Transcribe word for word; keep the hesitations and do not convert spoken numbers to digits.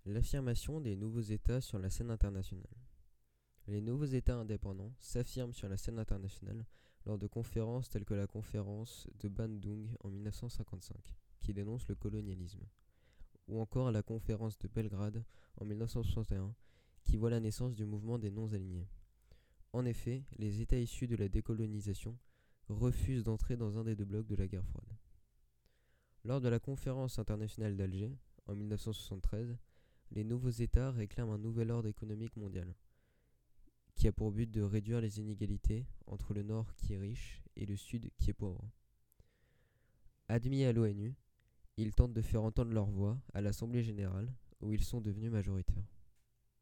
L'affirmation des nouveaux États sur la scène internationale. Les nouveaux États indépendants s'affirment sur la scène internationale lors de conférences telles que la conférence de Bandung en mille neuf cent cinquante-cinq, qui dénonce le colonialisme, ou encore la conférence de Belgrade en mille neuf cent soixante et un, qui voit la naissance du mouvement des non-alignés. En effet, les États issus de la décolonisation refusent d'entrer dans un des deux blocs de la guerre froide. Lors de la conférence internationale d'Alger, en mille neuf cent soixante-treize, les nouveaux États réclament un nouvel ordre économique mondial, qui a pour but de réduire les inégalités entre le Nord qui est riche et le Sud qui est pauvre. Admis à l'ONU, ils tentent de faire entendre leur voix à l'Assemblée générale, où ils sont devenus majoritaires.